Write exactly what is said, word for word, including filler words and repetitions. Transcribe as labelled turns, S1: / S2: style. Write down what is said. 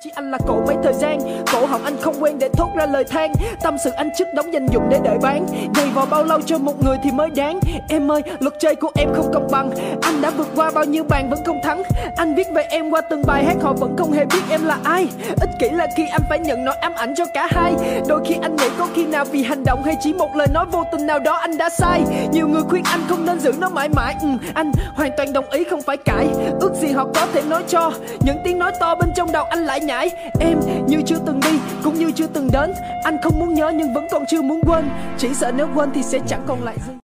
S1: Chỉ anh là cỗ mấy thời gian, cổ họng anh không quen để thốt ra lời than. Tâm sự anh chất đóng danh dụng để đợi bán, dày vò bao lâu cho một người thì mới đáng. Em ơi, luật chơi của em không công bằng, anh đã vượt qua bao nhiêu bàn vẫn không thắng. Anh viết về em qua từng bài hát, họ vẫn không hề biết em là ai. Ích kỷ là khi anh phải nhận nỗi ám ảnh cho cả hai. Đôi khi anh nghĩ có khi nào vì hành động hay chỉ một lời nói vô tình nào đó anh đã sai. Nhiều người khuyên anh không nên giữ nó mãi mãi, ừ, anh hoàn toàn đồng ý không phải cãi. Ước gì họ có thể nói cho, những tiếng nói to bên trong đầu anh lại nhảy. Em như chưa từng đi, cũng như chưa từng đến. Anh không muốn nhớ nhưng vẫn còn chưa muốn quên, chỉ sợ nếu quên thì sẽ chẳng còn lại gì.